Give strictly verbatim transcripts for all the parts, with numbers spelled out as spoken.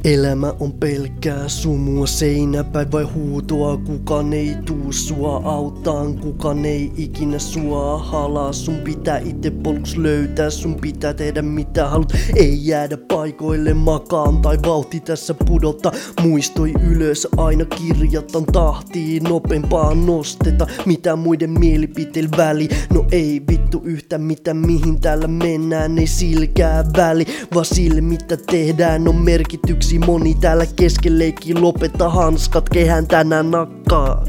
Elämä on pelkkää sumua, seinäpäin vai huutoa. Kukaan ei tuu sua auttaan, kukaan ei ikinä sua halaa. Sun pitää itse polkus löytää, sun pitää tehdä mitä haluat. Ei jäädä paikoille makaan tai vauhti tässä pudottaa. Muistoi ylös aina kirjatan tahtiin, nopeampaa nosteta. Mitä muiden mielipiteillä väli, no ei vittu yhtä mitä mihin täällä mennään. Ei silkää väli, vaan sille mitä tehdään on merkityksiä. Moni täällä kesken leikki, lopeta hanskat, kehän tänään nakkaa.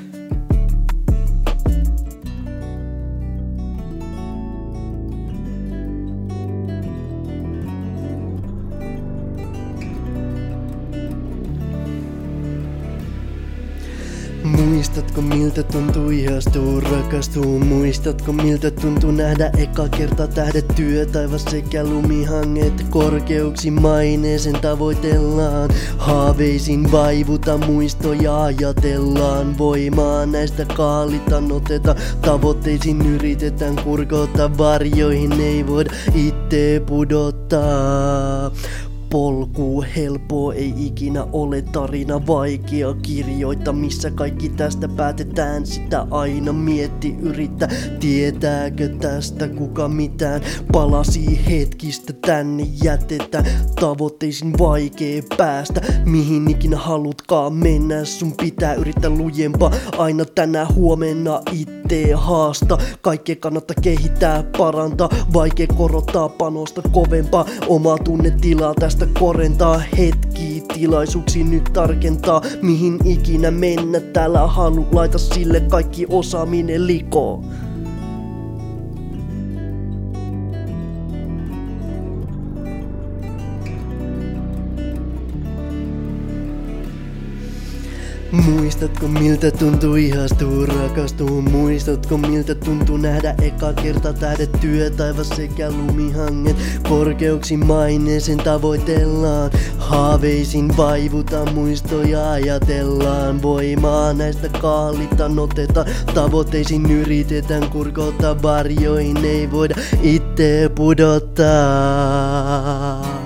Muistatko miltä tuntuu ihastua, rakastua? Muistatko miltä tuntuu nähdä eka kerta tähdet, työ, taivas sekä lumihanget? Korkeuksiin maineeseen tavoitellaan, haaveisiin vaivuta, muistoja ajatellaan. Voimaa näistä kaalitaan oteta, tavoitteisiin yritetään kurkota. Varjoihin ei voida itse pudottaa. Polku helppoa ei ikinä ole, tarina vaikea kirjoittaa. Missä kaikki tästä päätetään, sitä aina mietti, yrittää. Tietääkö tästä kuka mitään? Palasi hetkistä tänne jätetään. Tavoitteisiin vaikea päästä, mihin ikinä halutkaan mennä. Sun pitää yrittää lujempaa, aina tänään huomenna itse haasta. Kaikkea kannattaa kehittää, parantaa, vaikea korottaa, panosta kovempaa. Omaa tunnetilaa tästä korentaa, hetki tilaisuuksiin nyt tarkentaa. Mihin ikinä mennä täällä halu, laita sille kaikki osaaminen likoon. Muistatko miltä tuntuu ihastua, rakastua? Muistatko miltä tuntuu nähdä eka kerta tähdet, työ, taivas sekä lumihanget? Korkeuksiin maineeseen tavoitellaan, haaveisiin vaivuta, muistoja ajatellaan. Voimaa näistä kaalitaan oteta, tavoitteisiin yritetään kurkota. Varjoihin ei voida itse pudottaa.